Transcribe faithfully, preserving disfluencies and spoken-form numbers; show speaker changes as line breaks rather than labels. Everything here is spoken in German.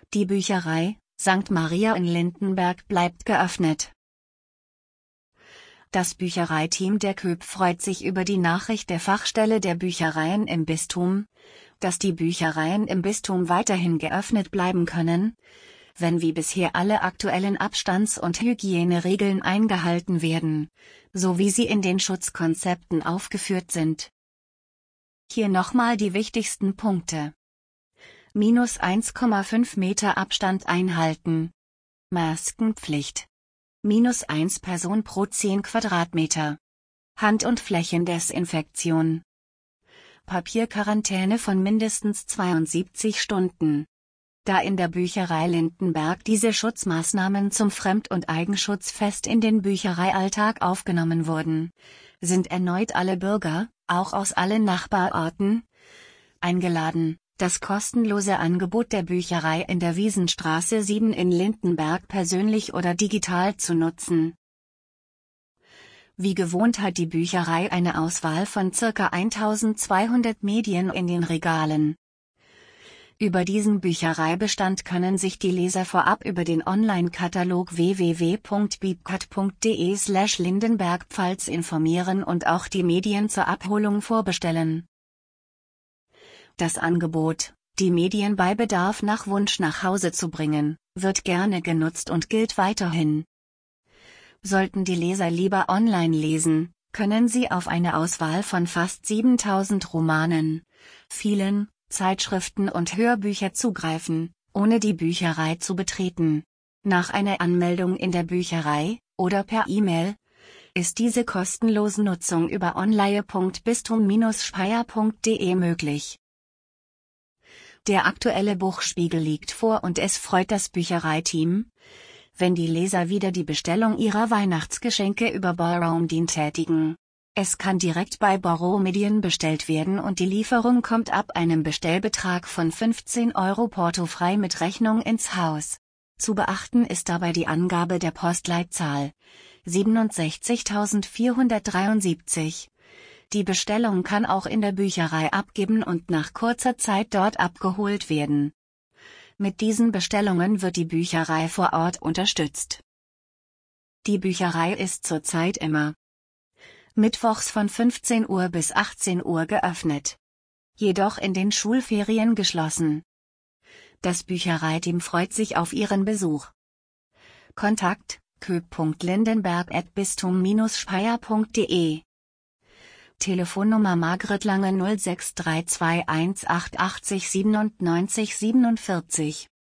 Die Bücherei Sankt Maria in Lindenberg bleibt geöffnet. Das Büchereiteam der Köb freut sich über die Nachricht der Fachstelle der Büchereien im Bistum, dass die Büchereien im Bistum weiterhin geöffnet bleiben können, wenn wie bisher alle aktuellen Abstands- und Hygieneregeln eingehalten werden, so wie sie in den Schutzkonzepten aufgeführt sind. Hier nochmal die wichtigsten Punkte. Minus eins Komma fünf Meter Abstand einhalten. Maskenpflicht. Minus eins Person pro zehn Quadratmeter. Hand- und Flächendesinfektion. Papierquarantäne von mindestens zweiundsiebzig Stunden. Da in der Bücherei Lindenberg diese Schutzmaßnahmen zum Fremd- und Eigenschutz fest in den Büchereialltag aufgenommen wurden, sind erneut alle Bürger, auch aus allen Nachbarorten, eingeladen, das kostenlose Angebot der Bücherei in der Wiesenstraße sieben in Lindenberg persönlich oder digital zu nutzen. Wie gewohnt hat die Bücherei eine Auswahl von ca. eintausendzweihundert Medien in den Regalen. Über diesen Büchereibestand können sich die Leser vorab über den Online-Katalog w w w punkt bibcat punkt de slash lindenbergpfalz informieren und auch die Medien zur Abholung vorbestellen. Das Angebot, die Medien bei Bedarf nach Wunsch nach Hause zu bringen, wird gerne genutzt und gilt weiterhin. Sollten die Leser lieber online lesen, können sie auf eine Auswahl von fast siebentausend Romanen, vielen Zeitschriften und Hörbücher zugreifen, ohne die Bücherei zu betreten. Nach einer Anmeldung in der Bücherei, oder per E-Mail, ist diese kostenlose Nutzung über online punkt bistum Bindestrich speyer punkt de möglich. Der aktuelle Buchspiegel liegt vor und es freut das Büchereiteam, wenn die Leser wieder die Bestellung ihrer Weihnachtsgeschenke über Borrowmedien tätigen. Es kann direkt bei Borrowmedien bestellt werden und die Lieferung kommt ab einem Bestellbetrag von fünfzehn Euro portofrei mit Rechnung ins Haus. Zu beachten ist dabei die Angabe der Postleitzahl siebenundsechzigtausendvierhundertdreiundsiebzig. Die Bestellung kann auch in der Bücherei abgeben und nach kurzer Zeit dort abgeholt werden. Mit diesen Bestellungen wird die Bücherei vor Ort unterstützt. Die Bücherei ist zurzeit immer mittwochs von fünfzehn Uhr bis achtzehn Uhr geöffnet. Jedoch in den Schulferien geschlossen. Das Büchereiteam freut sich auf Ihren Besuch. Kontakt: köb punkt lindenberg at bistum Bindestrich speyer punkt de. Telefonnummer Margret Lange null sechs drei zwei eins acht acht neun sieben neun sieben vier.